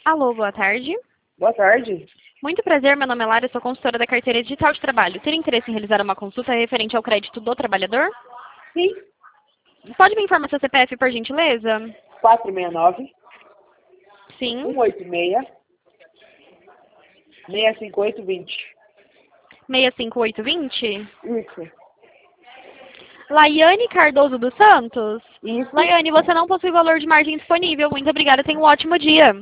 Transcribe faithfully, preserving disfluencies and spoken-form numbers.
Alô, boa tarde. Boa tarde. Muito prazer, meu nome é Lara, sou consultora da Carteira Digital de Trabalho. Teria interesse em realizar uma consulta referente ao crédito do trabalhador? Sim. Pode me informar seu C P F, por gentileza? quatro seis nove, Sim. um oito seis, seis cinco oito dois zero. seis cinco oito dois zero? Isso. Laiane Cardoso dos Santos? Isso. Laiane, você não possui valor de margem disponível. Muito obrigada, tenha um ótimo dia.